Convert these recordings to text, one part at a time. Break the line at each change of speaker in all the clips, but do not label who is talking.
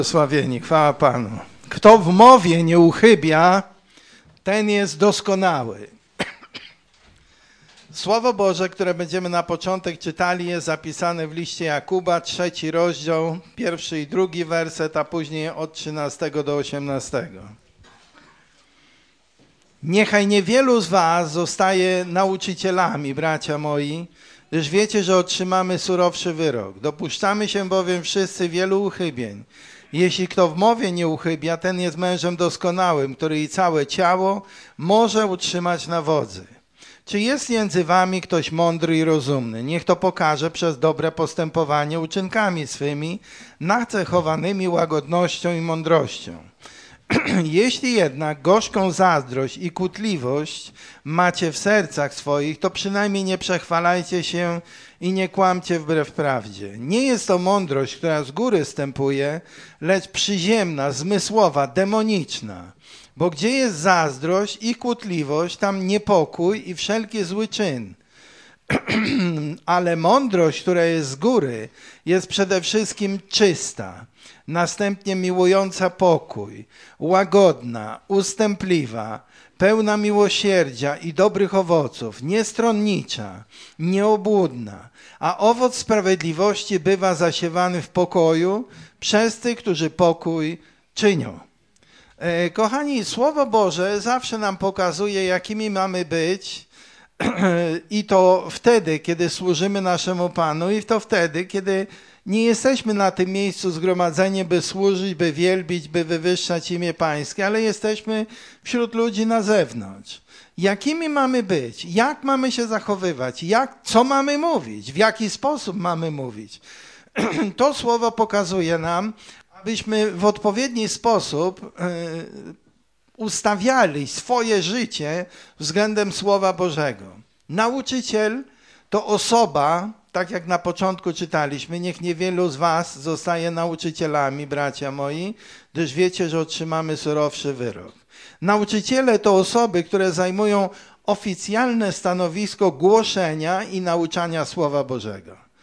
Błogosławieni, chwała Panu. Kto w mowie nie uchybia, ten jest doskonały. Słowo Boże, które będziemy na początek czytali, jest zapisane w liście Jakuba, 3 rozdział, 1 i 2 werset, a później od 13 do 18. Niechaj niewielu z was zostaje nauczycielami, bracia moi, gdyż wiecie, że otrzymamy surowszy wyrok. Dopuszczamy się bowiem wszyscy wielu uchybień. Jeśli kto w mowie nie uchybia, ten jest mężem doskonałym, który i całe ciało może utrzymać na wodzy. Czy jest między wami ktoś mądry i rozumny? Niech to pokaże przez dobre postępowanie uczynkami swymi, nacechowanymi łagodnością i mądrością. Jeśli jednak gorzką zazdrość i kłótliwość macie w sercach swoich, to przynajmniej nie przechwalajcie się i nie kłamcie wbrew prawdzie. Nie jest to mądrość, która z góry stępuje, lecz przyziemna, zmysłowa, demoniczna. Bo gdzie jest zazdrość i kłótliwość, tam niepokój i wszelki zły czyn. Ale mądrość, która jest z góry, jest przede wszystkim czysta, następnie miłująca pokój, łagodna, ustępliwa, pełna miłosierdzia i dobrych owoców, niestronnicza, nieobłudna, a owoc sprawiedliwości bywa zasiewany w pokoju przez tych, którzy pokój czynią. Kochani, Słowo Boże zawsze nam pokazuje, jakimi mamy być, i to wtedy, kiedy służymy naszemu Panu, i to wtedy, kiedy nie jesteśmy na tym miejscu zgromadzeni, by służyć, by wielbić, by wywyższać imię Pańskie, ale jesteśmy wśród ludzi na zewnątrz. Jakimi mamy być? Jak mamy się zachowywać? Co mamy mówić? W jaki sposób mamy mówić? To słowo pokazuje nam, abyśmy w odpowiedni sposób ustawiali swoje życie względem Słowa Bożego. Nauczyciel to osoba, tak jak na początku czytaliśmy, niech niewielu z was zostaje nauczycielami, bracia moi, gdyż wiecie, że otrzymamy surowszy wyrok. Nauczyciele to osoby, które zajmują oficjalne stanowisko głoszenia i nauczania Słowa Bożego.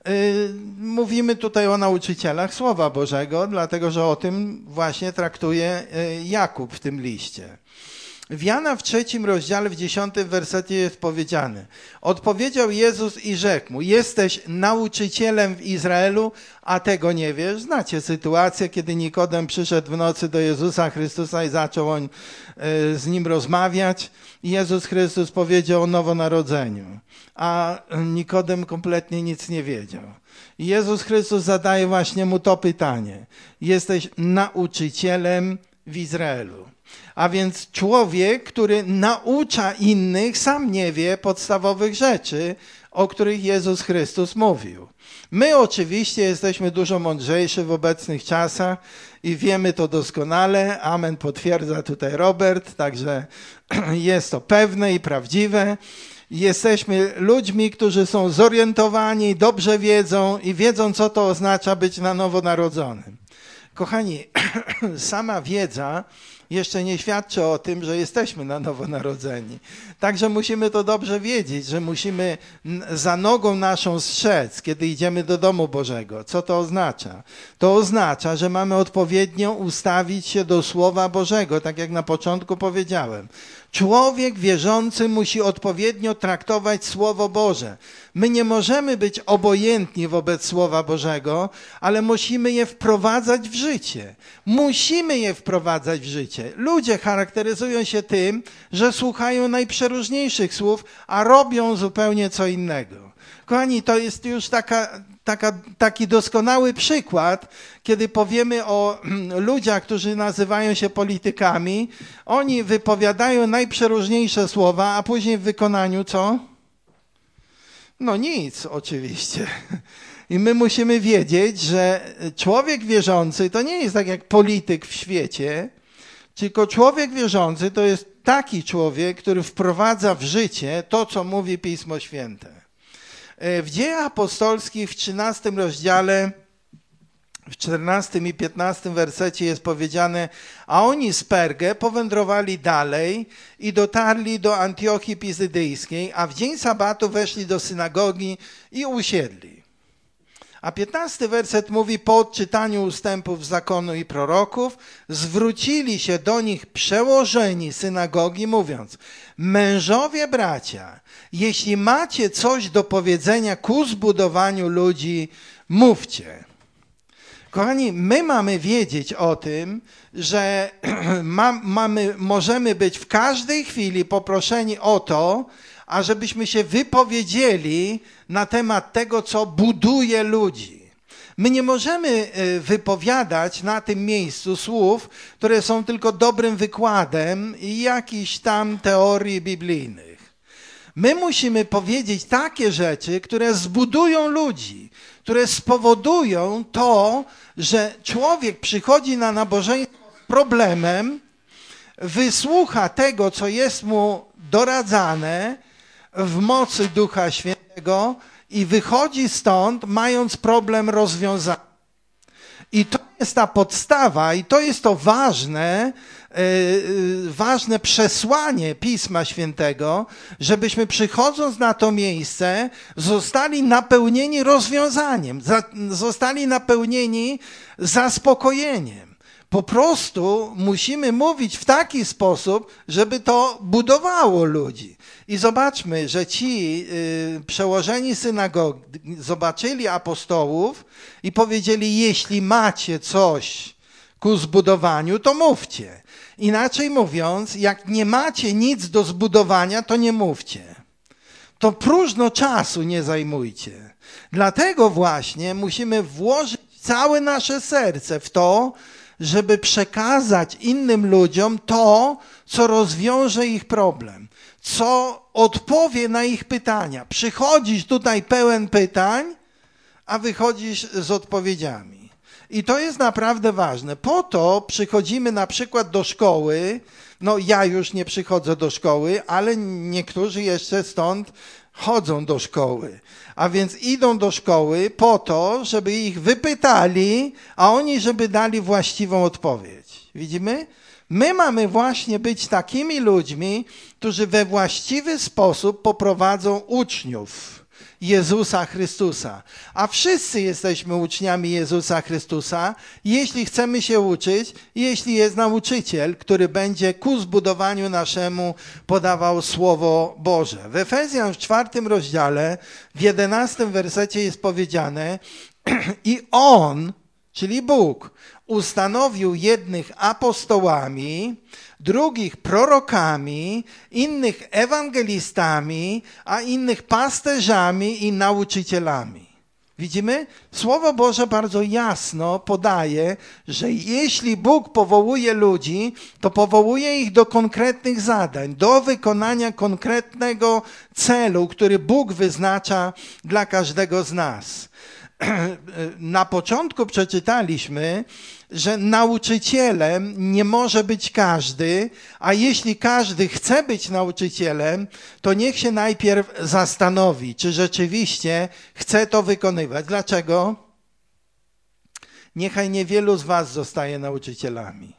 Mówimy tutaj o nauczycielach Słowa Bożego, dlatego że o tym właśnie traktuje Jakub w tym liście. W Jana w 3 rozdziale, w 10 wersecie jest powiedziane: odpowiedział Jezus i rzekł mu: jesteś nauczycielem w Izraelu, a tego nie wiesz? Znacie sytuację, kiedy Nikodem przyszedł w nocy do Jezusa Chrystusa i zaczął on z nim rozmawiać. I Jezus Chrystus powiedział o nowonarodzeniu, a Nikodem kompletnie nic nie wiedział. I Jezus Chrystus zadaje właśnie mu to pytanie: jesteś nauczycielem w Izraelu. A więc człowiek, który naucza innych, sam nie wie podstawowych rzeczy, o których Jezus Chrystus mówił. My oczywiście jesteśmy dużo mądrzejsi w obecnych czasach i wiemy to doskonale. Amen, potwierdza tutaj Robert, także jest to pewne i prawdziwe. Jesteśmy ludźmi, którzy są zorientowani, dobrze wiedzą i wiedzą, co to oznacza być na nowo narodzonym. Kochani, sama wiedza jeszcze nie świadczy o tym, że jesteśmy na nowo narodzeni. Także musimy to dobrze wiedzieć, że musimy za nogą naszą strzec, kiedy idziemy do domu Bożego. Co to oznacza? To oznacza, że mamy odpowiednio ustawić się do Słowa Bożego, tak jak na początku powiedziałem. Człowiek wierzący musi odpowiednio traktować Słowo Boże. My nie możemy być obojętni wobec Słowa Bożego, ale musimy je wprowadzać w życie. Musimy je wprowadzać w życie. Ludzie charakteryzują się tym, że słuchają najprzeróżniejszych słów, a robią zupełnie co innego. Kochani, to jest już taki doskonały przykład, kiedy powiemy o ludziach, którzy nazywają się politykami. Oni wypowiadają najprzeróżniejsze słowa, a później w wykonaniu co? No nic, oczywiście. I my musimy wiedzieć, że człowiek wierzący to nie jest tak jak polityk w świecie, tylko człowiek wierzący to jest taki człowiek, który wprowadza w życie to, co mówi Pismo Święte. W Dziejach Apostolskich w 13 rozdziale, w 14 i 15 wersecie jest powiedziane: a oni z Pergę powędrowali dalej i dotarli do Antiochii Pizydyjskiej, a w dzień sabatu weszli do synagogi i usiedli. A 15 werset mówi: po odczytaniu ustępów zakonu i proroków zwrócili się do nich przełożeni synagogi, mówiąc: mężowie bracia, jeśli macie coś do powiedzenia ku zbudowaniu ludzi, mówcie. Kochani, my mamy wiedzieć o tym, że możemy być w każdej chwili poproszeni o to, ażebyśmy się wypowiedzieli na temat tego, co buduje ludzi. My nie możemy wypowiadać na tym miejscu słów, które są tylko dobrym wykładem jakichś tam teorii biblijnych. My musimy powiedzieć takie rzeczy, które zbudują ludzi, które spowodują to, że człowiek przychodzi na nabożeństwo z problemem, wysłucha tego, co jest mu doradzane w mocy Ducha Świętego i wychodzi stąd, mając problem rozwiązany. I to jest ta podstawa i to jest to ważne przesłanie Pisma Świętego, żebyśmy przychodząc na to miejsce zostali napełnieni rozwiązaniem, zostali napełnieni zaspokojeniem. Po prostu musimy mówić w taki sposób, żeby to budowało ludzi. I zobaczmy, że ci przełożeni synagogi zobaczyli apostołów i powiedzieli: jeśli macie coś ku zbudowaniu, to mówcie. Inaczej mówiąc, jak nie macie nic do zbudowania, to nie mówcie. To próżno czasu nie zajmujcie. Dlatego właśnie musimy włożyć całe nasze serce w to, żeby przekazać innym ludziom to, co rozwiąże ich problem, co odpowie na ich pytania. Przychodzisz tutaj pełen pytań, a wychodzisz z odpowiedziami. I to jest naprawdę ważne. Po to przychodzimy na przykład do szkoły. No ja już nie przychodzę do szkoły, ale niektórzy jeszcze stąd chodzą do szkoły. A więc idą do szkoły po to, żeby ich wypytali, a oni żeby dali właściwą odpowiedź. Widzimy? My mamy właśnie być takimi ludźmi, którzy we właściwy sposób poprowadzą uczniów Jezusa Chrystusa. A wszyscy jesteśmy uczniami Jezusa Chrystusa, jeśli chcemy się uczyć, jeśli jest nauczyciel, który będzie ku zbudowaniu naszemu podawał Słowo Boże. W Efezjan w 4 rozdziale, w 11 wersecie jest powiedziane: i On, czyli Bóg, ustanowił jednych apostołami, drugich prorokami, innych ewangelistami, a innych pasterzami i nauczycielami. Widzimy? Słowo Boże bardzo jasno podaje, że jeśli Bóg powołuje ludzi, to powołuje ich do konkretnych zadań, do wykonania konkretnego celu, który Bóg wyznacza dla każdego z nas. Na początku przeczytaliśmy, że nauczycielem nie może być każdy, a jeśli każdy chce być nauczycielem, to niech się najpierw zastanowi, czy rzeczywiście chce to wykonywać. Dlaczego? Niechaj niewielu z was zostaje nauczycielami.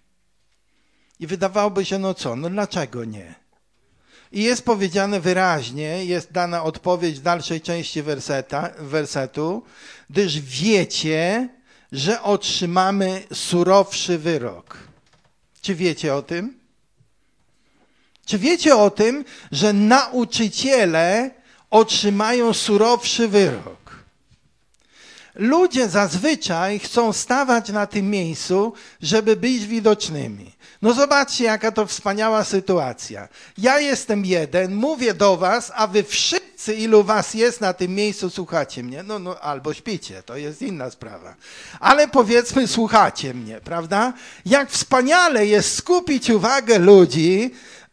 I wydawałoby się, no co, no dlaczego nie? I jest powiedziane wyraźnie, jest dana odpowiedź w dalszej części wersetu, gdyż wiecie, że otrzymamy surowszy wyrok. Czy wiecie o tym? Czy wiecie o tym, że nauczyciele otrzymają surowszy wyrok? Ludzie zazwyczaj chcą stawać na tym miejscu, żeby być widocznymi. No zobaczcie, jaka to wspaniała sytuacja. Ja jestem jeden, mówię do was, a wy wszyscy, ilu was jest na tym miejscu, słuchacie mnie. No albo śpicie, to jest inna sprawa. Ale powiedzmy, słuchacie mnie, prawda? Jak wspaniale jest skupić uwagę ludzi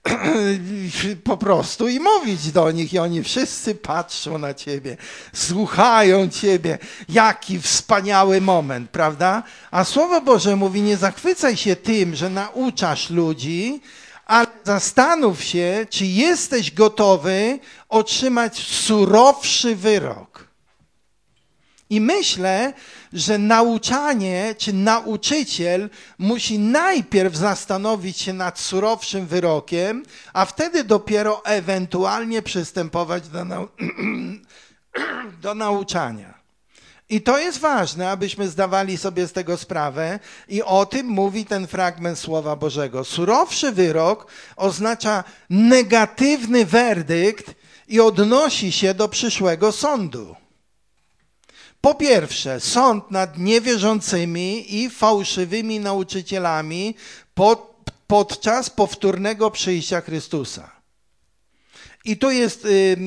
po prostu i mówić do nich i oni wszyscy patrzą na ciebie, słuchają ciebie. Jaki wspaniały moment, prawda? A Słowo Boże mówi: nie zachwycaj się tym, że nauczasz ludzi, ale zastanów się, czy jesteś gotowy otrzymać surowszy wyrok. I myślę, że nauczanie czy nauczyciel musi najpierw zastanowić się nad surowszym wyrokiem, a wtedy dopiero ewentualnie przystępować do nauczania. I to jest ważne, abyśmy zdawali sobie z tego sprawę i o tym mówi ten fragment Słowa Bożego. Surowszy wyrok oznacza negatywny werdykt i odnosi się do przyszłego sądu. Po pierwsze, sąd nad niewierzącymi i fałszywymi nauczycielami podczas powtórnego przyjścia Chrystusa. I tu jest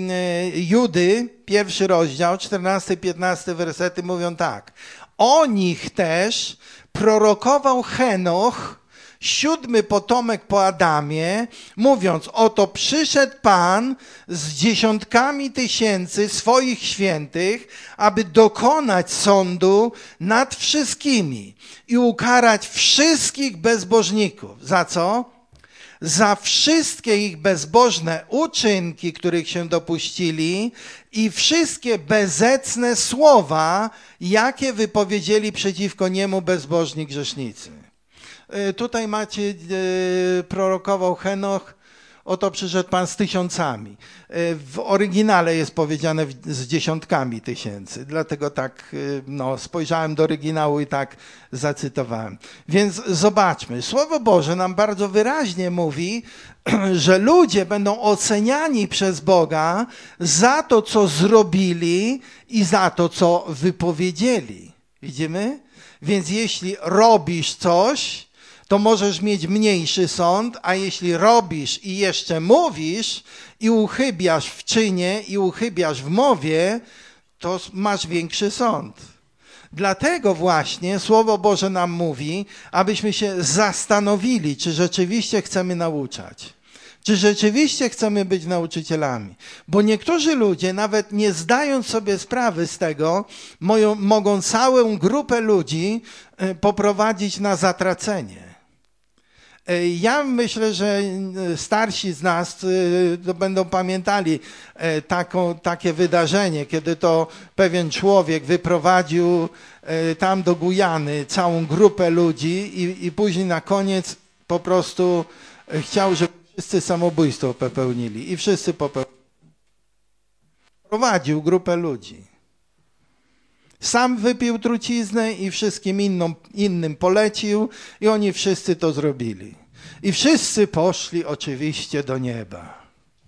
Judy, 1 rozdział, 14-15 wersety mówią tak. O nich też prorokował Henoch, 7. potomek po Adamie, mówiąc, oto przyszedł Pan z dziesiątkami tysięcy swoich świętych, aby dokonać sądu nad wszystkimi i ukarać wszystkich bezbożników. Za co? Za wszystkie ich bezbożne uczynki, których się dopuścili i wszystkie bezecne słowa, jakie wypowiedzieli przeciwko niemu bezbożni grzesznicy. Tutaj macie, prorokował Henoch, oto przyszedł Pan z tysiącami. W oryginale jest powiedziane z dziesiątkami tysięcy, dlatego tak spojrzałem do oryginału i tak zacytowałem. Więc zobaczmy, Słowo Boże nam bardzo wyraźnie mówi, że ludzie będą oceniani przez Boga za to, co zrobili i za to, co wypowiedzieli. Widzimy? Więc jeśli robisz coś, to możesz mieć mniejszy sąd, a jeśli robisz i jeszcze mówisz i uchybiasz w czynie i uchybiasz w mowie, to masz większy sąd. Dlatego właśnie Słowo Boże nam mówi, abyśmy się zastanowili, czy rzeczywiście chcemy nauczać. Czy rzeczywiście chcemy być nauczycielami? Bo niektórzy ludzie, nawet nie zdając sobie sprawy z tego, mogą całą grupę ludzi poprowadzić na zatracenie. Ja myślę, że starsi z nas to będą pamiętali takie wydarzenie, kiedy to pewien człowiek wyprowadził tam do Gujany całą grupę ludzi i później na koniec po prostu chciał, żeby wszyscy samobójstwo popełnili i wszyscy popełnili. Prowadził grupę ludzi. Sam wypił truciznę i wszystkim innym polecił i oni wszyscy to zrobili. I wszyscy poszli oczywiście do nieba.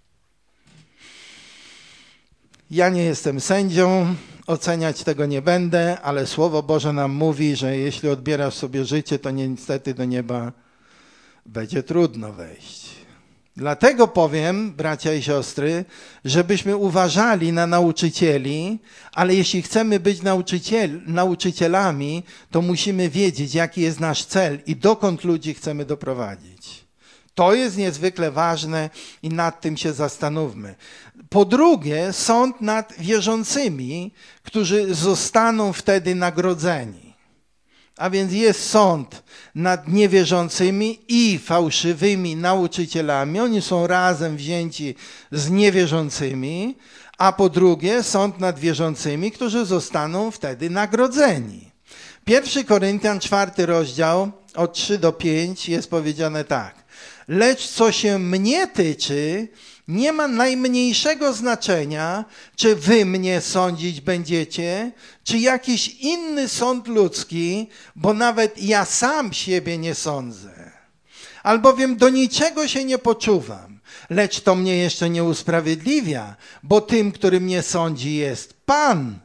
Ja nie jestem sędzią, oceniać tego nie będę, ale Słowo Boże nam mówi, że jeśli odbierasz sobie życie, to niestety do nieba będzie trudno wejść. Dlatego powiem, bracia i siostry, żebyśmy uważali na nauczycieli, ale jeśli chcemy być nauczycielami, to musimy wiedzieć, jaki jest nasz cel i dokąd ludzi chcemy doprowadzić. To jest niezwykle ważne i nad tym się zastanówmy. Po drugie, sąd nad wierzącymi, którzy zostaną wtedy nagrodzeni. A więc jest sąd nad niewierzącymi i fałszywymi nauczycielami. Oni są razem wzięci z niewierzącymi. A po drugie sąd nad wierzącymi, którzy zostaną wtedy nagrodzeni. 1 Koryntian 4 rozdział od 3 do 5 jest powiedziane tak. Lecz co się mnie tyczy, nie ma najmniejszego znaczenia, czy wy mnie sądzić będziecie, czy jakiś inny sąd ludzki, bo nawet ja sam siebie nie sądzę. Albowiem do niczego się nie poczuwam, lecz to mnie jeszcze nie usprawiedliwia, bo tym, który mnie sądzi, jest Pan.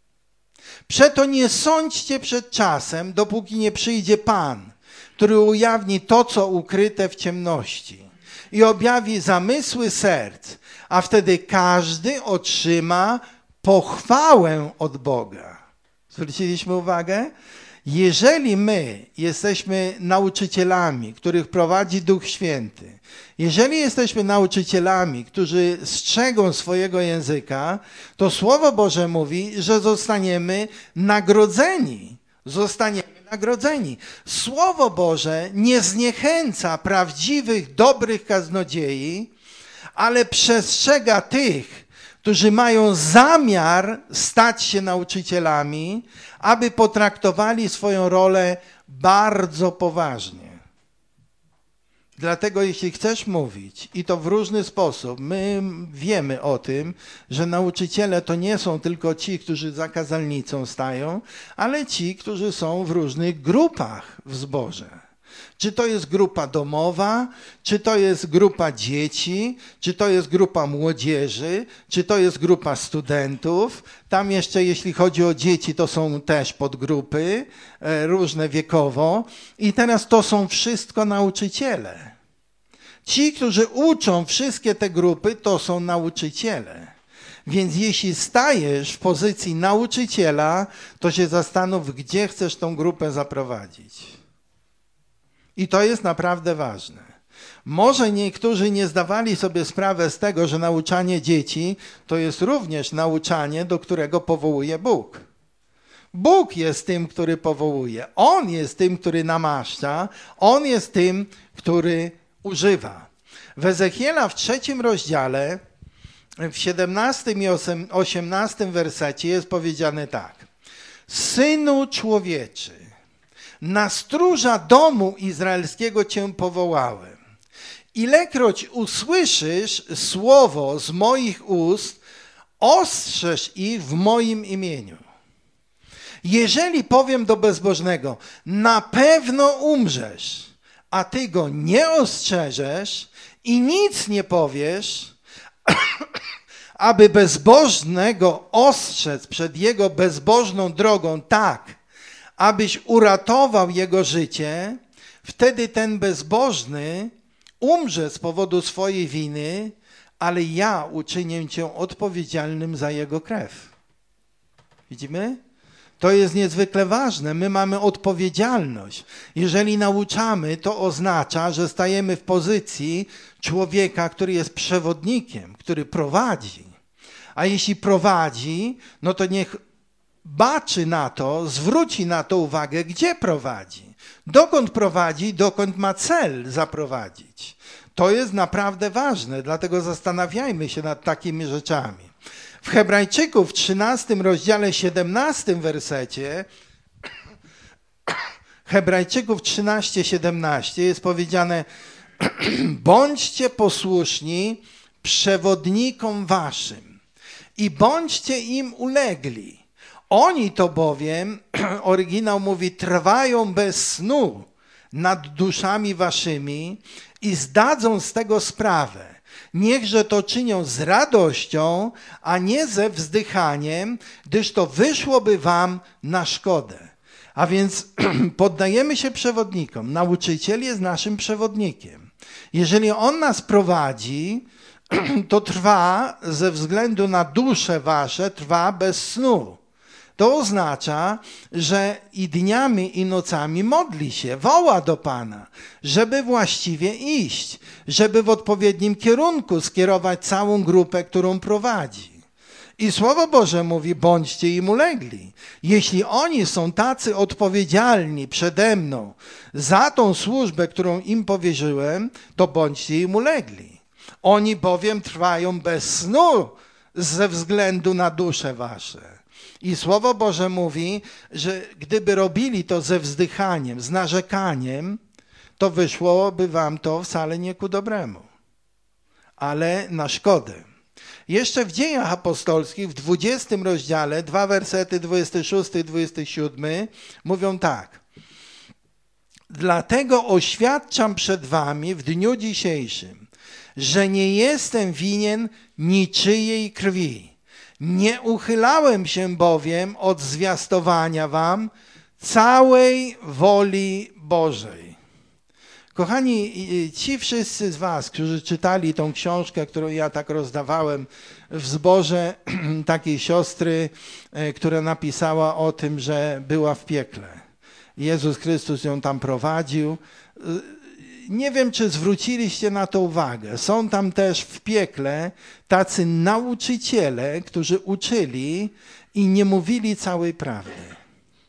Przeto nie sądźcie przed czasem, dopóki nie przyjdzie Pan, który ujawni to, co ukryte w ciemności i objawi zamysły serc, a wtedy każdy otrzyma pochwałę od Boga. Zwróciliśmy uwagę? Jeżeli my jesteśmy nauczycielami, których prowadzi Duch Święty, jeżeli jesteśmy nauczycielami, którzy strzegą swojego języka, to Słowo Boże mówi, że zostaniemy nagrodzeni. Nagrodzeni. Słowo Boże nie zniechęca prawdziwych, dobrych kaznodziei, ale przestrzega tych, którzy mają zamiar stać się nauczycielami, aby potraktowali swoją rolę bardzo poważnie. Dlatego jeśli chcesz mówić, i to w różny sposób, my wiemy o tym, że nauczyciele to nie są tylko ci, którzy za kazalnicą stają, ale ci, którzy są w różnych grupach w zborze. Czy to jest grupa domowa, czy to jest grupa dzieci, czy to jest grupa młodzieży, czy to jest grupa studentów. Tam jeszcze, jeśli chodzi o dzieci, to są też podgrupy, różne wiekowo. I teraz to są wszystko nauczyciele. Ci, którzy uczą wszystkie te grupy, to są nauczyciele. Więc jeśli stajesz w pozycji nauczyciela, to się zastanów, gdzie chcesz tą grupę zaprowadzić. I to jest naprawdę ważne. Może niektórzy nie zdawali sobie sprawy z tego, że nauczanie dzieci to jest również nauczanie, do którego powołuje Bóg. Bóg jest tym, który powołuje. On jest tym, który namaszcza. On jest tym, który używa. W Ezechiela w 3 rozdziale, w 17 i 18 wersecie jest powiedziane tak. Synu człowieczy, na stróża domu izraelskiego cię powołałem. Ilekroć usłyszysz słowo z moich ust, ostrzeż ich w moim imieniu. Jeżeli powiem do bezbożnego, na pewno umrzesz, a ty go nie ostrzeżesz i nic nie powiesz, aby bezbożnego ostrzec przed jego bezbożną drogą tak, abyś uratował jego życie, wtedy ten bezbożny umrze z powodu swojej winy, ale ja uczynię cię odpowiedzialnym za jego krew. Widzimy? To jest niezwykle ważne. My mamy odpowiedzialność. Jeżeli nauczamy, to oznacza, że stajemy w pozycji człowieka, który jest przewodnikiem, który prowadzi. A jeśli prowadzi, no to niech baczy na to, zwróci na to uwagę, gdzie prowadzi. Dokąd prowadzi, dokąd ma cel zaprowadzić. To jest naprawdę ważne, dlatego zastanawiajmy się nad takimi rzeczami. W Hebrajczyków w 13 rozdziale 17 wersecie, Hebrajczyków 13:17 jest powiedziane: bądźcie posłuszni przewodnikom waszym i bądźcie im ulegli. Oni to bowiem, oryginał mówi, trwają bez snu nad duszami waszymi i zdadzą z tego sprawę. Niechże to czynią z radością, a nie ze wzdychaniem, gdyż to wyszłoby wam na szkodę. A więc poddajemy się przewodnikom. Nauczyciel jest naszym przewodnikiem. Jeżeli on nas prowadzi, to trwa ze względu na dusze wasze, trwa bez snu. To oznacza, że i dniami, i nocami modli się, woła do Pana, żeby właściwie iść, żeby w odpowiednim kierunku skierować całą grupę, którą prowadzi. I Słowo Boże mówi, bądźcie im ulegli. Jeśli oni są tacy odpowiedzialni przede mną za tą służbę, którą im powierzyłem, to bądźcie im ulegli. Oni bowiem trwają bez snu ze względu na dusze wasze. I Słowo Boże mówi, że gdyby robili to ze wzdychaniem, z narzekaniem, to wyszłoby wam to wcale nie ku dobremu, ale na szkodę. Jeszcze w Dziejach Apostolskich w 20 rozdziale, 2 wersety 26 i 27 mówią tak. Dlatego oświadczam przed wami w dniu dzisiejszym, że nie jestem winien niczyjej krwi. Nie uchylałem się bowiem od zwiastowania wam całej woli Bożej. Kochani, ci wszyscy z was, którzy czytali tą książkę, którą ja tak rozdawałem w zborze takiej siostry, która napisała o tym, że była w piekle. Jezus Chrystus ją tam prowadził. Nie wiem, czy zwróciliście na to uwagę. Są tam też w piekle tacy nauczyciele, którzy uczyli i nie mówili całej prawdy.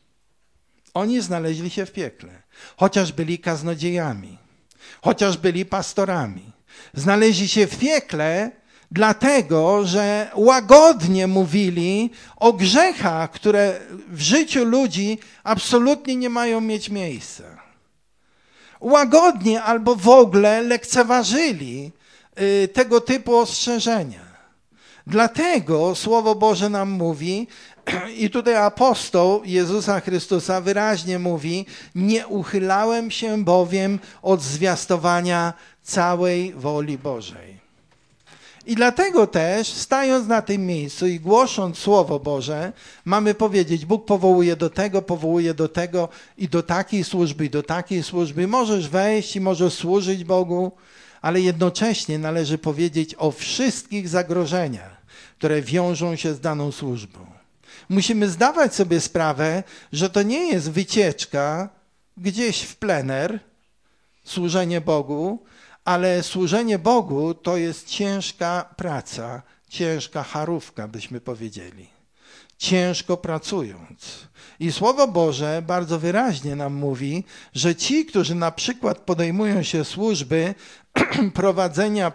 Oni znaleźli się w piekle, chociaż byli kaznodziejami, chociaż byli pastorami. Znaleźli się w piekle dlatego, że łagodnie mówili o grzechach, które w życiu ludzi absolutnie nie mają mieć miejsca. łagodnie albo w ogóle lekceważyli tego typu ostrzeżenia. Dlatego Słowo Boże nam mówi, i tutaj apostoł Jezusa Chrystusa wyraźnie mówi, nie uchylałem się bowiem od zwiastowania całej woli Bożej. I dlatego też, stając na tym miejscu i głosząc Słowo Boże, mamy powiedzieć, Bóg powołuje do tego i do takiej służby, i do takiej służby. Możesz wejść i możesz służyć Bogu, ale jednocześnie należy powiedzieć o wszystkich zagrożeniach, które wiążą się z daną służbą. Musimy zdawać sobie sprawę, że to nie jest wycieczka gdzieś w plener, służenie Bogu, ale służenie Bogu to jest ciężka praca, ciężka charówka, byśmy powiedzieli. Ciężko pracując. I Słowo Boże bardzo wyraźnie nam mówi, że ci, którzy na przykład podejmują się służby prowadzenia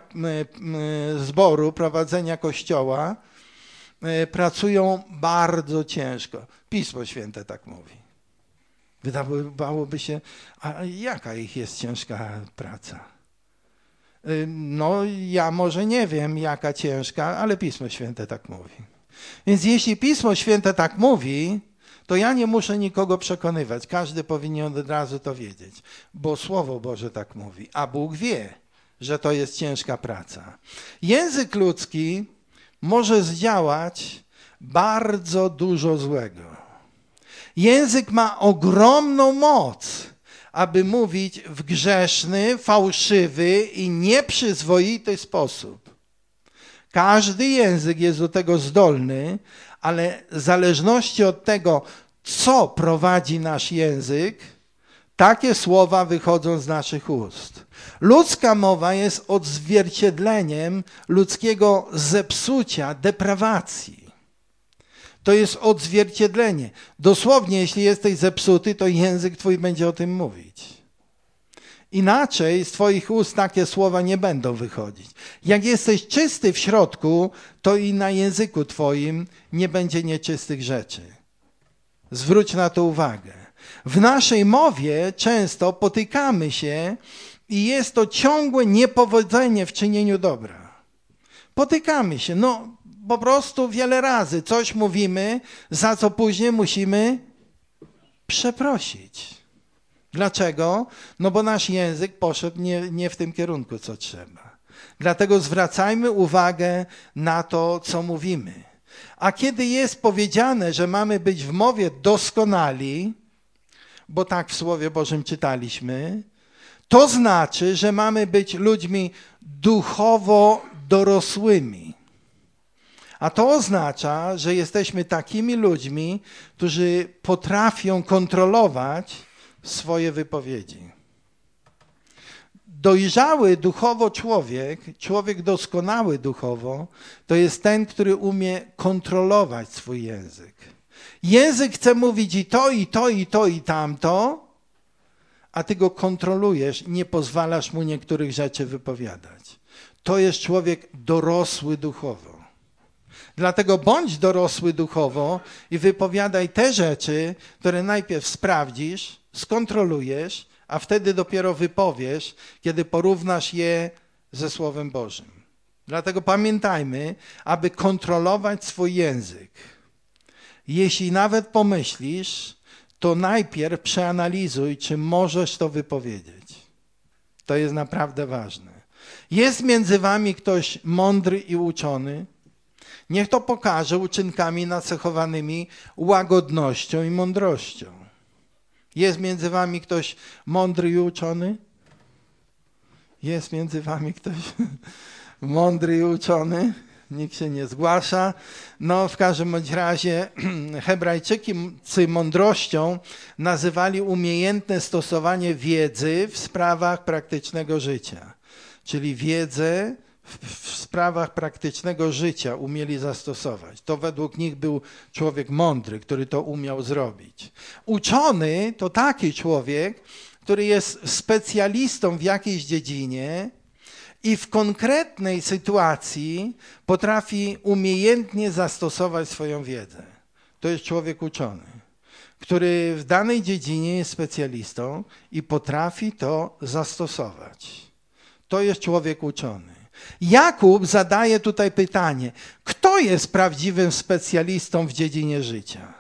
zboru, prowadzenia kościoła, pracują bardzo ciężko. Pismo Święte tak mówi. Wydawałoby się, a jaka ich jest ciężka praca? No, ja może nie wiem, jaka ciężka, ale Pismo Święte tak mówi. Więc jeśli Pismo Święte tak mówi, to ja nie muszę nikogo przekonywać. Każdy powinien od razu to wiedzieć, bo Słowo Boże tak mówi, a Bóg wie, że to jest ciężka praca. Język ludzki może zdziałać bardzo dużo złego. Język ma ogromną moc, aby mówić w grzeszny, fałszywy i nieprzyzwoity sposób. Każdy język jest do tego zdolny, ale w zależności od tego, co prowadzi nasz język, takie słowa wychodzą z naszych ust. Ludzka mowa jest odzwierciedleniem ludzkiego zepsucia, deprawacji. To jest odzwierciedlenie. Dosłownie, jeśli jesteś zepsuty, to język twój będzie o tym mówić. Inaczej z twoich ust takie słowa nie będą wychodzić. Jak jesteś czysty w środku, to i na języku twoim nie będzie nieczystych rzeczy. Zwróć na to uwagę. W naszej mowie często potykamy się i jest to ciągłe niepowodzenie w czynieniu dobra. Potykamy się, po prostu wiele razy coś mówimy, za co później musimy przeprosić. Dlaczego? Bo nasz język poszedł nie w tym kierunku, co trzeba. Dlatego zwracajmy uwagę na to, co mówimy. A kiedy jest powiedziane, że mamy być w mowie doskonali, bo tak w Słowie Bożym czytaliśmy, to znaczy, że mamy być ludźmi duchowo dorosłymi. A to oznacza, że jesteśmy takimi ludźmi, którzy potrafią kontrolować swoje wypowiedzi. Dojrzały duchowo człowiek doskonały duchowo, to jest ten, który umie kontrolować swój język. Język chce mówić i to, i to, i to, i tamto, a ty go kontrolujesz i nie pozwalasz mu niektórych rzeczy wypowiadać. To jest człowiek dorosły duchowo. Dlatego bądź dorosły duchowo i wypowiadaj te rzeczy, które najpierw sprawdzisz, skontrolujesz, a wtedy dopiero wypowiesz, kiedy porównasz je ze Słowem Bożym. Dlatego pamiętajmy, aby kontrolować swój język. Jeśli nawet pomyślisz, to najpierw przeanalizuj, czy możesz to wypowiedzieć. To jest naprawdę ważne. Jest między wami ktoś mądry i uczony? Niech to pokaże uczynkami nacechowanymi łagodnością i mądrością. Jest między wami ktoś mądry i uczony? Jest między wami ktoś mądry i uczony? Nikt się nie zgłasza. W każdym bądź razie Hebrajczycy mądrością nazywali umiejętne stosowanie wiedzy w sprawach praktycznego życia. Czyli wiedzę w sprawach praktycznego życia umieli zastosować. To według nich był człowiek mądry, który to umiał zrobić. Uczony to taki człowiek, który jest specjalistą w jakiejś dziedzinie i w konkretnej sytuacji potrafi umiejętnie zastosować swoją wiedzę. To jest człowiek uczony. który w danej dziedzinie jest specjalistą i potrafi to zastosować. To jest człowiek uczony. Jakub zadaje tutaj pytanie, kto jest prawdziwym specjalistą w dziedzinie życia?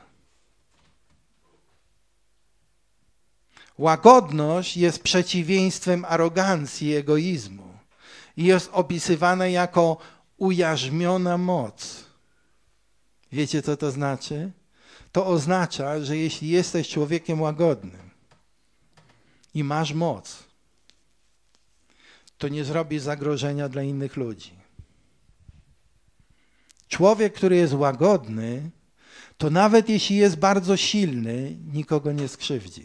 Łagodność jest przeciwieństwem arogancji i egoizmu i jest opisywana jako ujarzmiona moc. Wiecie, co to znaczy? To oznacza, że jeśli jesteś człowiekiem łagodnym i masz moc, to nie zrobisz zagrożenia dla innych ludzi. Człowiek, który jest łagodny, to nawet jeśli jest bardzo silny, nikogo nie skrzywdzi.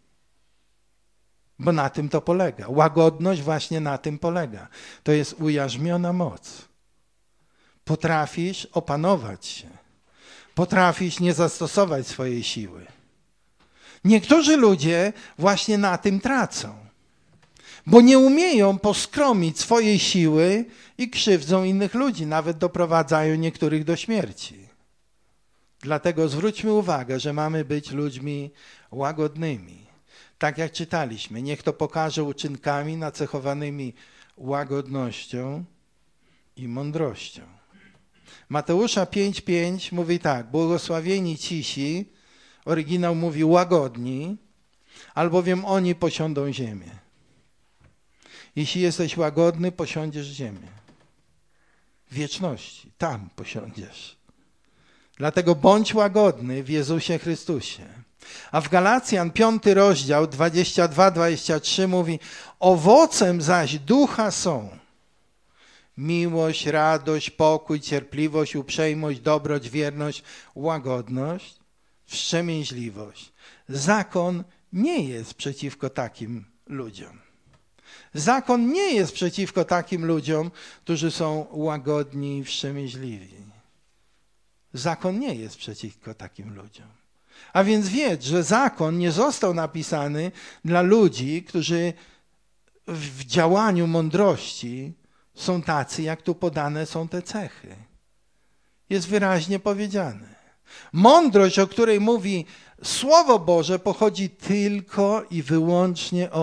Bo na tym to polega. Łagodność właśnie na tym polega. To jest ujarzmiona moc. Potrafisz opanować się. Potrafisz nie zastosować swojej siły. Niektórzy ludzie właśnie na tym tracą. Bo nie umieją poskromić swojej siły i krzywdzą innych ludzi. Nawet doprowadzają niektórych do śmierci. Dlatego zwróćmy uwagę, że mamy być ludźmi łagodnymi. Tak jak czytaliśmy, niech to pokaże uczynkami nacechowanymi łagodnością i mądrością. Mateusza 5:5 mówi tak, błogosławieni cisi, oryginał mówi łagodni, albowiem oni posiądą ziemię. Jeśli jesteś łagodny, posiądziesz ziemię. W wieczności, tam posiądziesz. Dlatego bądź łagodny w Jezusie Chrystusie. A w Galacjan 5 rozdział 22-23 mówi, owocem zaś ducha są miłość, radość, pokój, cierpliwość, uprzejmość, dobroć, wierność, łagodność, wstrzemięźliwość. Zakon nie jest przeciwko takim ludziom. Zakon nie jest przeciwko takim ludziom, którzy są łagodni i wstrzemięźliwi. Zakon nie jest przeciwko takim ludziom. A więc wiedz, że zakon nie został napisany dla ludzi, którzy w działaniu mądrości są tacy, jak tu podane są te cechy. Jest wyraźnie powiedziane. Mądrość, o której mówi Słowo Boże, pochodzi tylko i wyłącznie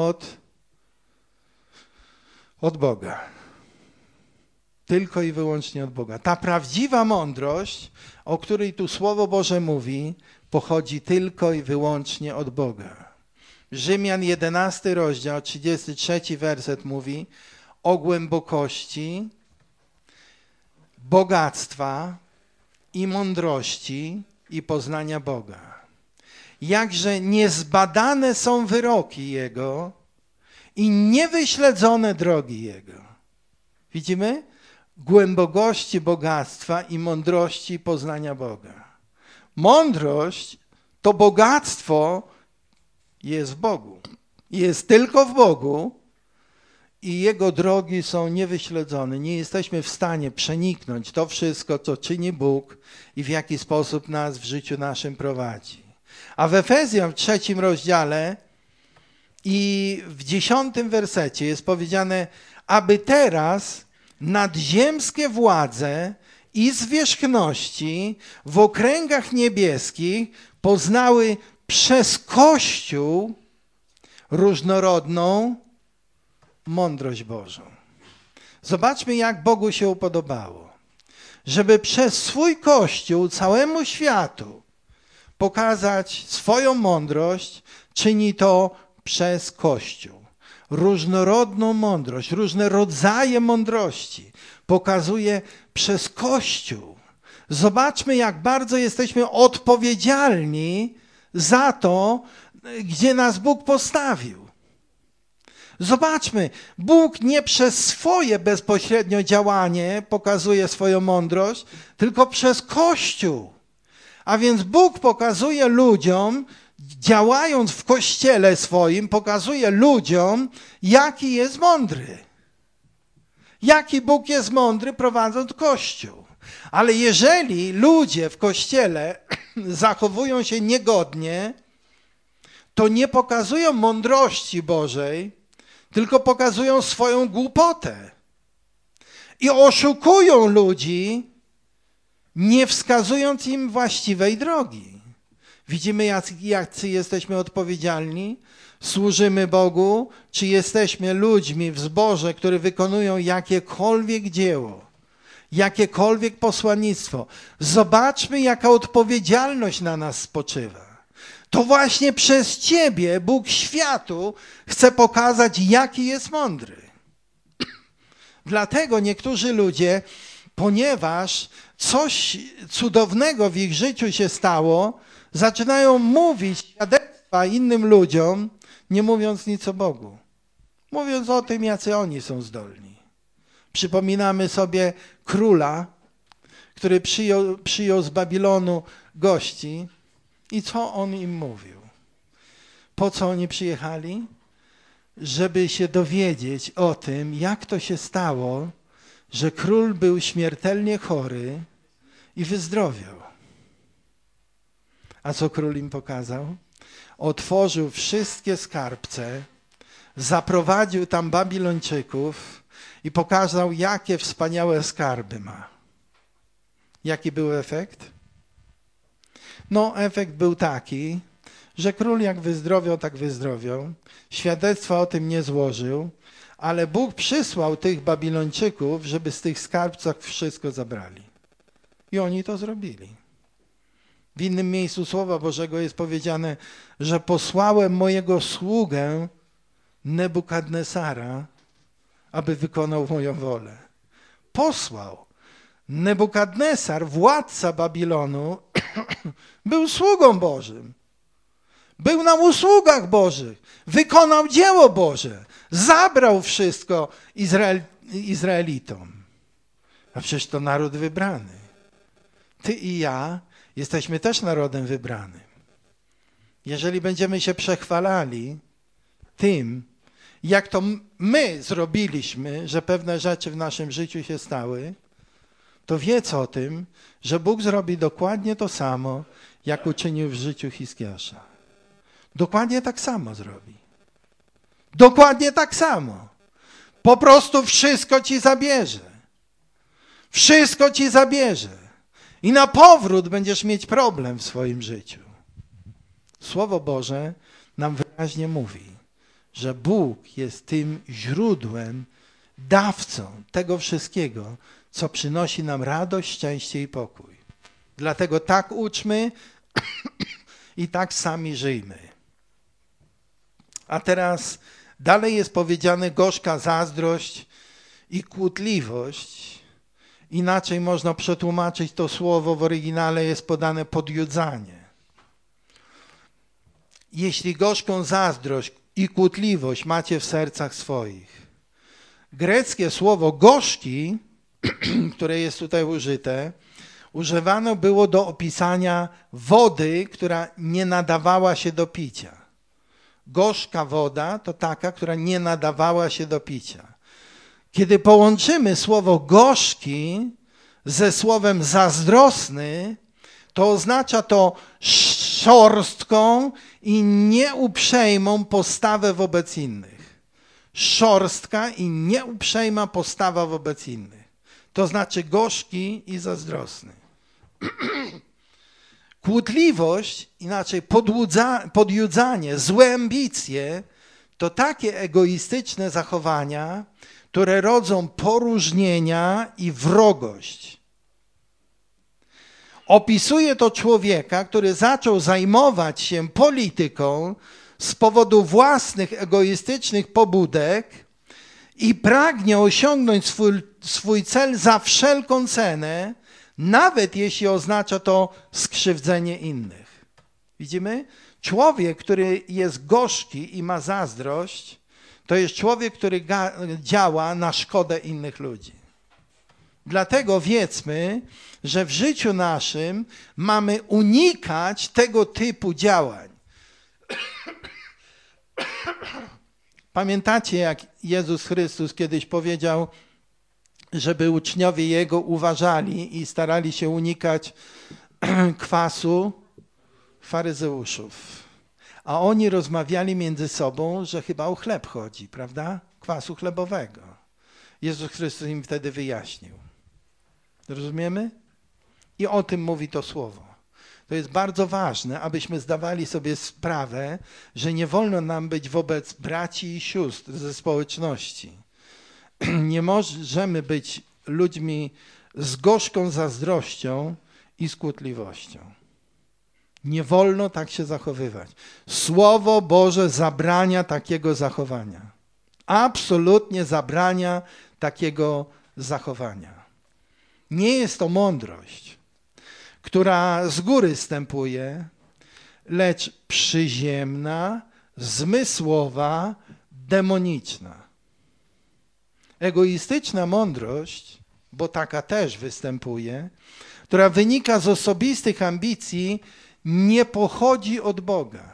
od Boga. Tylko i wyłącznie od Boga. Ta prawdziwa mądrość, o której tu Słowo Boże mówi, pochodzi tylko i wyłącznie od Boga. Rzymian 11 rozdział, 33 werset mówi o głębokości, bogactwa i mądrości i poznania Boga. Jakże niezbadane są wyroki Jego i niewyśledzone drogi Jego. Widzimy? Głębokości bogactwa i mądrości poznania Boga. Mądrość to bogactwo jest w Bogu. Jest tylko w Bogu i Jego drogi są niewyśledzone. Nie jesteśmy w stanie przeniknąć to wszystko, co czyni Bóg i w jaki sposób nas w życiu naszym prowadzi. A w Efezjan w 3 rozdziale i w 10 wersecie jest powiedziane, aby teraz nadziemskie władze i zwierzchności w okręgach niebieskich poznały przez Kościół różnorodną mądrość Bożą. Zobaczmy, jak Bogu się upodobało, żeby przez swój Kościół całemu światu pokazać swoją mądrość, czyni to przez Kościół. Różnorodną mądrość, różne rodzaje mądrości pokazuje przez Kościół. Zobaczmy, jak bardzo jesteśmy odpowiedzialni za to, gdzie nas Bóg postawił. Zobaczmy, Bóg nie przez swoje bezpośrednio działanie pokazuje swoją mądrość, tylko przez Kościół. A więc Bóg pokazuje ludziom, działając w Kościele swoim, pokazuje ludziom, jaki jest mądry. Jaki Bóg jest mądry, prowadząc Kościół. Ale jeżeli ludzie w Kościele zachowują się niegodnie, to nie pokazują mądrości Bożej, tylko pokazują swoją głupotę. I oszukują ludzi, nie wskazując im właściwej drogi. Widzimy, jacy jesteśmy odpowiedzialni? Służymy Bogu? Czy jesteśmy ludźmi w zborze, które wykonują jakiekolwiek dzieło, jakiekolwiek posłannictwo? Zobaczmy, jaka odpowiedzialność na nas spoczywa. To właśnie przez Ciebie Bóg światu chce pokazać, jaki jest mądry. Dlatego niektórzy ludzie, ponieważ coś cudownego w ich życiu się stało, zaczynają mówić świadectwa innym ludziom, nie mówiąc nic o Bogu. Mówiąc o tym, jacy oni są zdolni. Przypominamy sobie króla, który przyjął z Babilonu gości i co on im mówił. Po co oni przyjechali? Żeby się dowiedzieć o tym, jak to się stało, że król był śmiertelnie chory i wyzdrowiał. A co król im pokazał? Otworzył wszystkie skarbce, zaprowadził tam Babilończyków i pokazał, jakie wspaniałe skarby ma. Jaki był efekt? No, efekt był taki, że król jak wyzdrowiał, tak wyzdrowiał. Świadectwa o tym nie złożył, ale Bóg przysłał tych Babilończyków, żeby z tych skarbców wszystko zabrali. I oni to zrobili. W innym miejscu Słowa Bożego jest powiedziane, że posłałem mojego sługę Nebukadnesara, aby wykonał moją wolę. Posłał. Nebukadnesar, władca Babilonu, był sługą Bożym. Był na usługach Bożych. Wykonał dzieło Boże. Zabrał wszystko Izraelitom. A przecież to naród wybrany. Ty i ja jesteśmy też narodem wybranym. Jeżeli będziemy się przechwalali tym, jak to my zrobiliśmy, że pewne rzeczy w naszym życiu się stały, to wiedz o tym, że Bóg zrobi dokładnie to samo, jak uczynił w życiu Hiskiasza. Dokładnie tak samo zrobi. Dokładnie tak samo. Po prostu wszystko ci zabierze. Wszystko ci zabierze. I na powrót będziesz mieć problem w swoim życiu. Słowo Boże nam wyraźnie mówi, że Bóg jest tym źródłem, dawcą tego wszystkiego, co przynosi nam radość, szczęście i pokój. Dlatego tak uczmy i tak sami żyjmy. A teraz dalej jest powiedziane gorzka zazdrość i kłótliwość. Inaczej można przetłumaczyć to słowo, w oryginale jest podane podjudzanie. Jeśli gorzką zazdrość i kłótliwość macie w sercach swoich. Greckie słowo gorzki, które jest tutaj użyte, używane było do opisania wody, która nie nadawała się do picia. Gorzka woda to taka, która nie nadawała się do picia. Kiedy połączymy słowo gorzki ze słowem zazdrosny, to oznacza to szorstką i nieuprzejmą postawę wobec innych. Szorstka i nieuprzejma postawa wobec innych. To znaczy gorzki i zazdrosny. Kłótliwość, inaczej podjudzanie, złe ambicje, to takie egoistyczne zachowania, które rodzą poróżnienia i wrogość. Opisuje to człowieka, który zaczął zajmować się polityką z powodu własnych egoistycznych pobudek i pragnie osiągnąć swój cel za wszelką cenę, nawet jeśli oznacza to skrzywdzenie innych. Widzimy? Człowiek, który jest gorzki i ma zazdrość, to jest człowiek, który działa na szkodę innych ludzi. Dlatego wiedzmy, że w życiu naszym mamy unikać tego typu działań. Pamiętacie, jak Jezus Chrystus kiedyś powiedział, żeby uczniowie Jego uważali i starali się unikać kwasu faryzeuszów. A oni rozmawiali między sobą, że chyba o chleb chodzi, prawda? Kwasu chlebowego. Jezus Chrystus im wtedy wyjaśnił. Rozumiemy? I o tym mówi to słowo. To jest bardzo ważne, abyśmy zdawali sobie sprawę, że nie wolno nam być wobec braci i sióstr ze społeczności. Nie możemy być ludźmi z gorzką zazdrością i skłótliwością. Nie wolno tak się zachowywać. Słowo Boże zabrania takiego zachowania. Absolutnie zabrania takiego zachowania. Nie jest to mądrość, która z góry wstępuje, lecz przyziemna, zmysłowa, demoniczna. Egoistyczna mądrość, bo taka też występuje, która wynika z osobistych ambicji, nie pochodzi od Boga.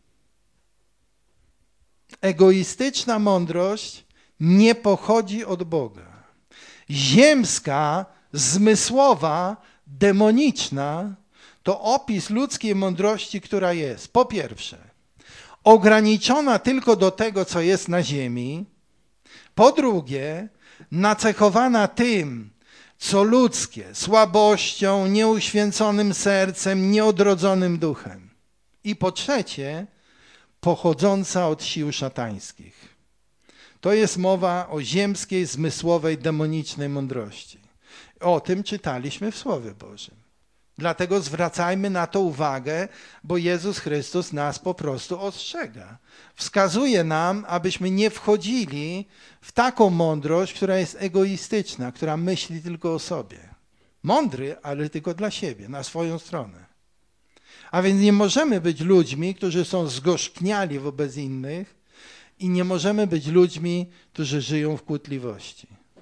Egoistyczna mądrość nie pochodzi od Boga. Ziemska, zmysłowa, demoniczna to opis ludzkiej mądrości, która jest, po pierwsze, ograniczona tylko do tego, co jest na ziemi, po drugie, nacechowana tym, co ludzkie, słabością, nieuświęconym sercem, nieodrodzonym duchem. I po trzecie, pochodząca od sił szatańskich. To jest mowa o ziemskiej, zmysłowej, demonicznej mądrości. O tym czytaliśmy w Słowie Bożym. Dlatego zwracajmy na to uwagę, bo Jezus Chrystus nas po prostu ostrzega. Wskazuje nam, abyśmy nie wchodzili w taką mądrość, która jest egoistyczna, która myśli tylko o sobie. Mądry, ale tylko dla siebie, na swoją stronę. A więc nie możemy być ludźmi, którzy są zgorzkniali wobec innych i nie możemy być ludźmi, którzy żyją w kłótliwości.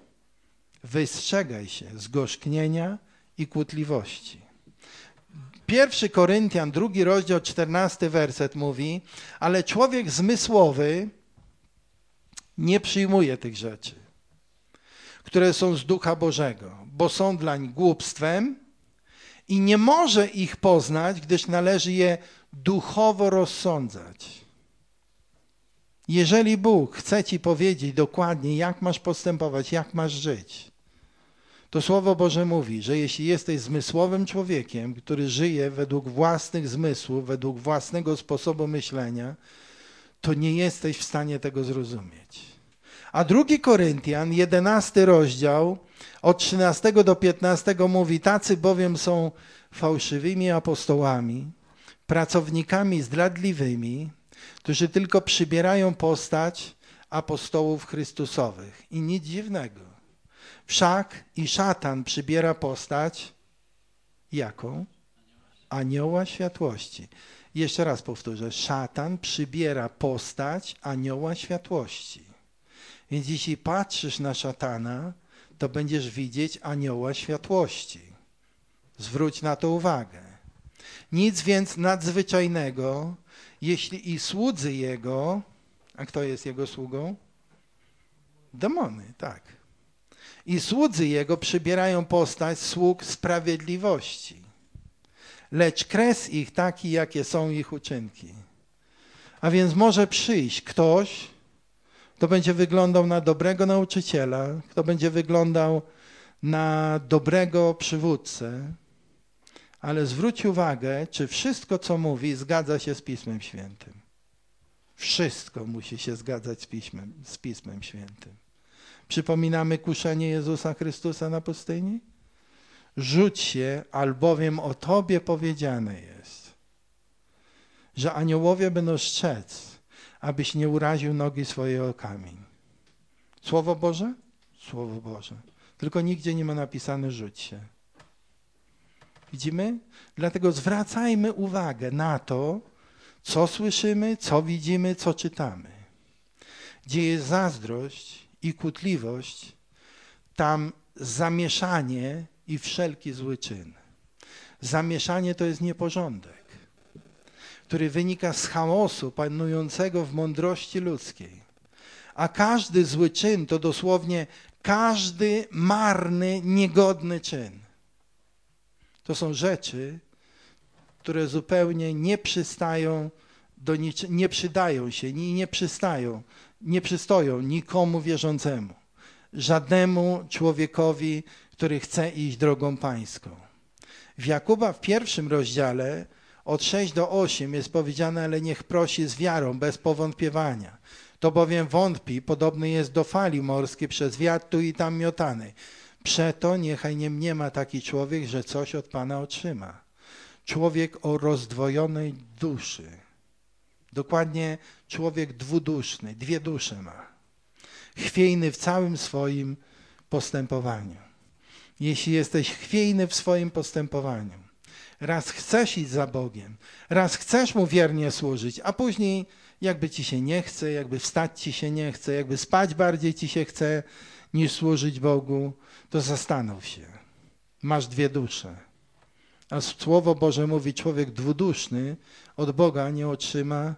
Wystrzegaj się zgorzknienia i kłótliwości. 1 Koryntian, 2 rozdział, 14 werset mówi, ale człowiek zmysłowy nie przyjmuje tych rzeczy, które są z Ducha Bożego, bo są dlań głupstwem i nie może ich poznać, gdyż należy je duchowo rozsądzać. Jeżeli Bóg chce ci powiedzieć dokładnie, jak masz postępować, jak masz żyć, to Słowo Boże mówi, że jeśli jesteś zmysłowym człowiekiem, który żyje według własnych zmysłów, według własnego sposobu myślenia, to nie jesteś w stanie tego zrozumieć. A 2 Koryntian, 11 rozdział, od 13 do 15 mówi, tacy bowiem są fałszywymi apostołami, pracownikami zdradliwymi, którzy tylko przybierają postać apostołów Chrystusowych. I nic dziwnego. Wszak i szatan przybiera postać jaką? Anioła światłości. Jeszcze raz powtórzę. Szatan przybiera postać anioła światłości. Więc jeśli patrzysz na szatana, to będziesz widzieć anioła światłości. Zwróć na to uwagę. Nic więc nadzwyczajnego, jeśli i słudzy jego, a kto jest jego sługą? Demony, tak. I słudzy jego przybierają postać sług sprawiedliwości, lecz kres ich taki, jakie są ich uczynki. A więc może przyjść ktoś, kto będzie wyglądał na dobrego nauczyciela, kto będzie wyglądał na dobrego przywódcę, ale zwróć uwagę, czy wszystko, co mówi, zgadza się z Pismem Świętym. Wszystko musi się zgadzać z Pismem Świętym. Przypominamy kuszenie Jezusa Chrystusa na pustyni? Rzuć się, albowiem o Tobie powiedziane jest, że aniołowie będą strzec, abyś nie uraził nogi swojej o kamień. Słowo Boże? Słowo Boże. Tylko nigdzie nie ma napisane rzuć się. Widzimy? Dlatego zwracajmy uwagę na to, co słyszymy, co widzimy, co czytamy. Gdzie jest zazdrość i kłótliwość, tam zamieszanie i wszelki zły czyn. Zamieszanie to jest nieporządek, który wynika z chaosu panującego w mądrości ludzkiej. A każdy zły czyn to dosłownie każdy marny, niegodny czyn. To są rzeczy, które zupełnie nie przystają do niczego, nie przydają się i nie przystoją nikomu wierzącemu, żadnemu człowiekowi, który chce iść drogą pańską. W Jakuba w 1 rozdziale od 6 do 8 jest powiedziane, ale niech prosi z wiarą, bez powątpiewania. To bowiem wątpi, podobny jest do fali morskiej przez wiatr tu i tam miotanej. Przeto niechaj nie mniema taki człowiek, że coś od Pana otrzyma. Człowiek o rozdwojonej duszy. Dokładnie człowiek dwuduszny, 2 dusze ma. Chwiejny w całym swoim postępowaniu. Jeśli jesteś chwiejny w swoim postępowaniu, raz chcesz iść za Bogiem, raz chcesz Mu wiernie służyć, a później jakby ci się nie chce, jakby wstać ci się nie chce, jakby spać bardziej ci się chce niż służyć Bogu, to zastanów się. Masz 2 dusze. A Słowo Boże mówi, człowiek dwuduszny od Boga nie otrzyma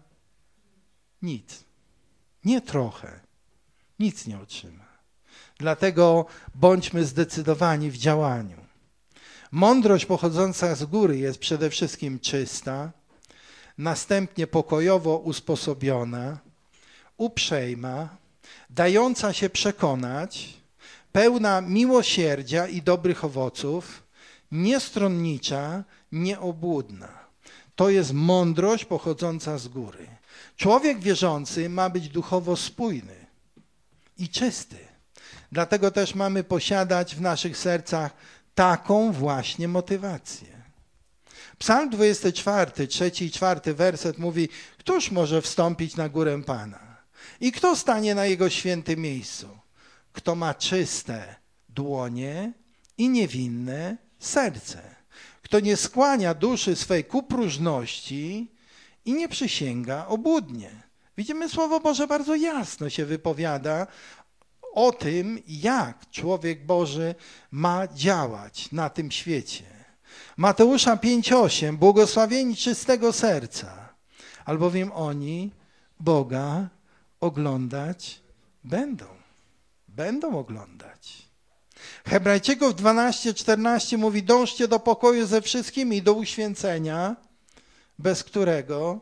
nic. Nie trochę. Nic nie otrzyma. Dlatego bądźmy zdecydowani w działaniu. Mądrość pochodząca z góry jest przede wszystkim czysta, następnie pokojowo usposobiona, uprzejma, dająca się przekonać, pełna miłosierdzia i dobrych owoców, niestronnicza, nieobłudna. To jest mądrość pochodząca z góry. Człowiek wierzący ma być duchowo spójny i czysty. Dlatego też mamy posiadać w naszych sercach taką właśnie motywację. Psalm 24, 3 i 4 werset mówi: Któż może wstąpić na górę Pana? I kto stanie na Jego świętym miejscu? Kto ma czyste dłonie i niewinne serce. Kto nie skłania duszy swej ku próżności i nie przysięga obłudnie. Widzimy, Słowo Boże bardzo jasno się wypowiada o tym, jak człowiek Boży ma działać na tym świecie. Mateusza 5,8. Błogosławieni czystego serca, albowiem oni Boga oglądać będą. Będą oglądać. Hebrajczyków 12:14 mówi: dążcie do pokoju ze wszystkimi i do uświęcenia, bez którego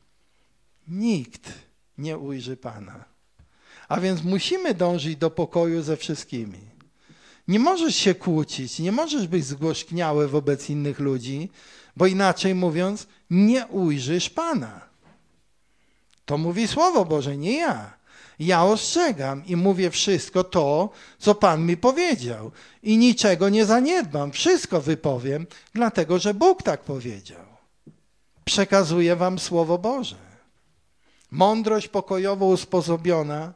nikt nie ujrzy Pana. A więc musimy dążyć do pokoju ze wszystkimi. Nie możesz się kłócić, nie możesz być zgorzkniały wobec innych ludzi, bo inaczej mówiąc, nie ujrzysz Pana. To mówi Słowo Boże, nie ja. Ja ostrzegam i mówię wszystko to, co Pan mi powiedział. I niczego nie zaniedbam. Wszystko wypowiem, dlatego że Bóg tak powiedział. Przekazuję wam Słowo Boże. Mądrość pokojowo usposobiona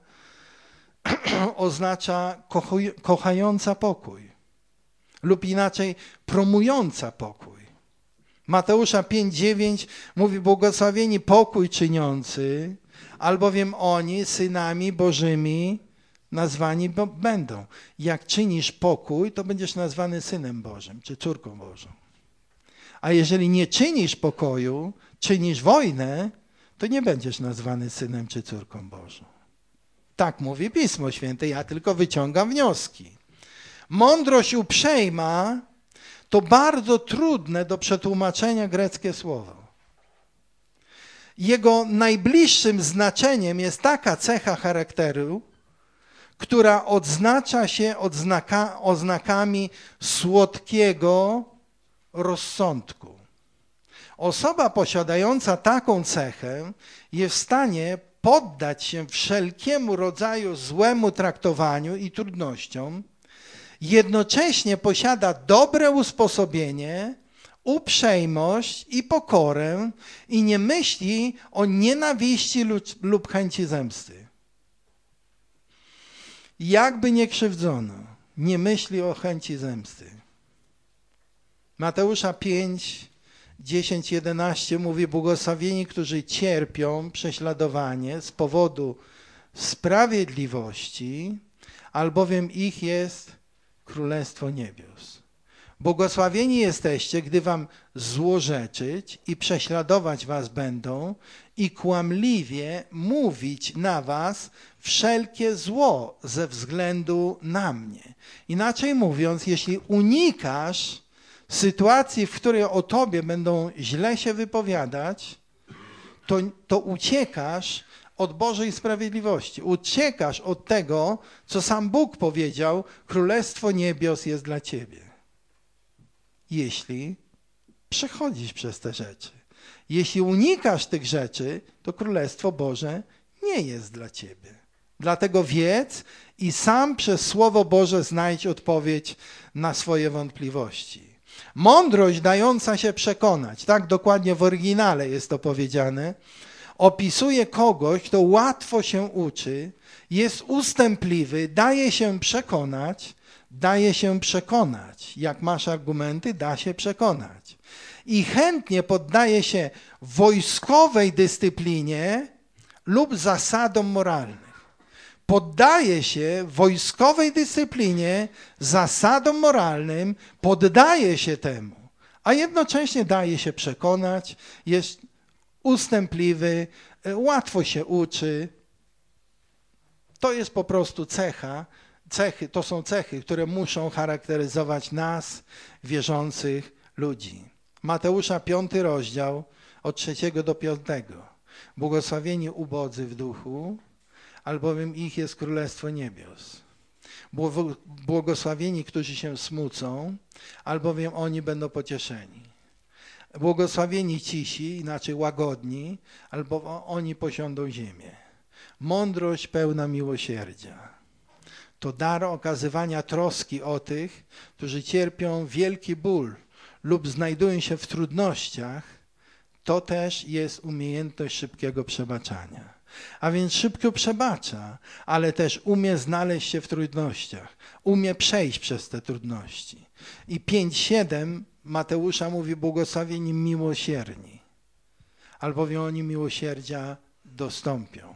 oznacza kochająca pokój lub inaczej promująca pokój. Mateusza 5,9 mówi: błogosławieni pokój czyniący, albowiem oni synami Bożymi nazwani będą. Jak czynisz pokój, to będziesz nazwany synem Bożym czy córką Bożą. A jeżeli nie czynisz pokoju, czynisz wojnę, to nie będziesz nazwany synem czy córką Bożą. Tak mówi Pismo Święte, ja tylko wyciągam wnioski. Mądrość uprzejma to bardzo trudne do przetłumaczenia greckie słowo. Jego najbliższym znaczeniem jest taka cecha charakteru, która odznacza się oznakami słodkiego rozsądku. Osoba posiadająca taką cechę jest w stanie poddać się wszelkiemu rodzaju złemu traktowaniu i trudnościom, jednocześnie posiada dobre usposobienie, uprzejmość i pokorę i nie myśli o nienawiści lub chęci zemsty. Jakby nie krzywdzono, nie myśli o chęci zemsty. Mateusza 5, 10, 11 mówi: błogosławieni, którzy cierpią prześladowanie z powodu sprawiedliwości, albowiem ich jest Królestwo Niebios. Błogosławieni jesteście, gdy wam złorzeczyć i prześladować was będą i kłamliwie mówić na was wszelkie zło ze względu na mnie. Inaczej mówiąc, jeśli unikasz sytuacji, w której o tobie będą źle się wypowiadać, to uciekasz od Bożej sprawiedliwości. Uciekasz od tego, co sam Bóg powiedział: Królestwo Niebios jest dla ciebie. Jeśli przechodzić przez te rzeczy. Jeśli unikasz tych rzeczy, to Królestwo Boże nie jest dla ciebie. Dlatego wiedz i sam przez Słowo Boże znajdź odpowiedź na swoje wątpliwości. Mądrość dająca się przekonać, tak dokładnie w oryginale jest to powiedziane, opisuje kogoś, kto łatwo się uczy, jest ustępliwy, daje się przekonać. Jak masz argumenty, da się przekonać. I chętnie poddaje się wojskowej dyscyplinie lub zasadom moralnych. Poddaje się wojskowej dyscyplinie, zasadom moralnym, poddaje się temu, a jednocześnie daje się przekonać, jest ustępliwy, łatwo się uczy. To jest po prostu to są cechy, które muszą charakteryzować nas, wierzących ludzi. Mateusza 5 rozdział, od 3 do 5. Błogosławieni ubodzy w duchu, albowiem ich jest Królestwo Niebios. Błogosławieni, którzy się smucą, albowiem oni będą pocieszeni. Błogosławieni cisi, inaczej łagodni, albowiem oni posiądą ziemię. Mądrość pełna miłosierdzia. To dar okazywania troski o tych, którzy cierpią wielki ból lub znajdują się w trudnościach. To też jest umiejętność szybkiego przebaczania. A więc szybko przebacza, ale też umie znaleźć się w trudnościach. Umie przejść przez te trudności. I 5:7 Mateusza mówi: błogosławieni miłosierni, albowiem oni miłosierdzia dostąpią.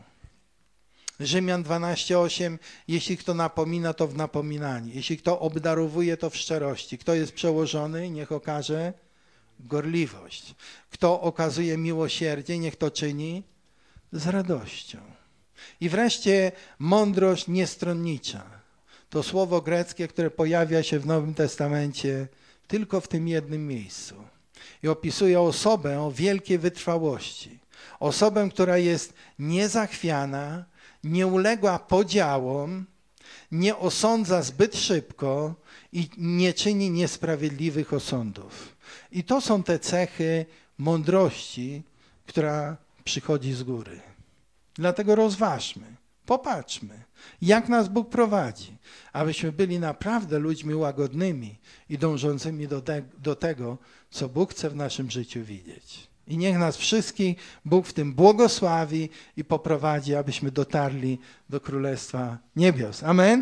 Rzymian 12:8, jeśli kto napomina, to w napominaniu. Jeśli kto obdarowuje, to w szczerości. Kto jest przełożony, niech okaże gorliwość. Kto okazuje miłosierdzie, niech to czyni z radością. I wreszcie mądrość niestronnicza. To słowo greckie, które pojawia się w Nowym Testamencie tylko w tym jednym miejscu. I opisuje osobę o wielkiej wytrwałości. Osobę, która jest niezachwiana, nie uległa podziałom, nie osądza zbyt szybko i nie czyni niesprawiedliwych osądów. I to są te cechy mądrości, która przychodzi z góry. Dlatego rozważmy, popatrzmy, jak nas Bóg prowadzi, abyśmy byli naprawdę ludźmi łagodnymi i dążącymi do tego, co Bóg chce w naszym życiu widzieć. I niech nas wszystkich Bóg w tym błogosławi i poprowadzi, abyśmy dotarli do Królestwa Niebios. Amen.